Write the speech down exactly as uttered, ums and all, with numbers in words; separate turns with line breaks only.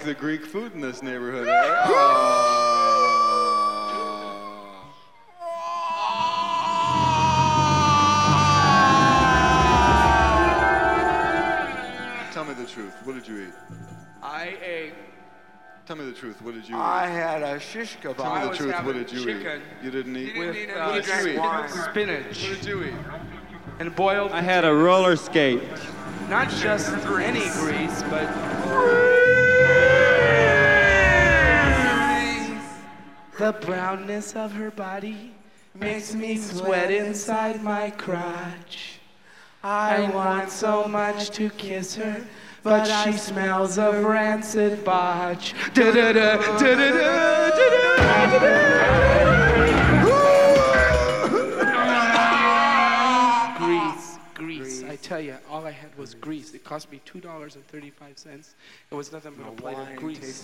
the Greek food in this neighborhood, eh? Oh. Tell me the truth. What did you eat?
I ate.
Tell me the truth. What did you eat?
I had a shish kebab.
Tell me
I
the
was
truth. What
having
did you
chicken.
eat? You didn't eat?
With
eat
uh,
what did you eat?
spinach
What did you eat?
and boiled.
I had a roller skate.
Not just any grease, but the brownness of her body makes me sweat inside my crotch. I want so much to kiss her, but she smells of rancid botch. Da-da-da, da-da-da, da-da-da. Grease, grease. I tell you, all I had was grease. It cost me two dollars and thirty-five cents. It was nothing but a plate of grease.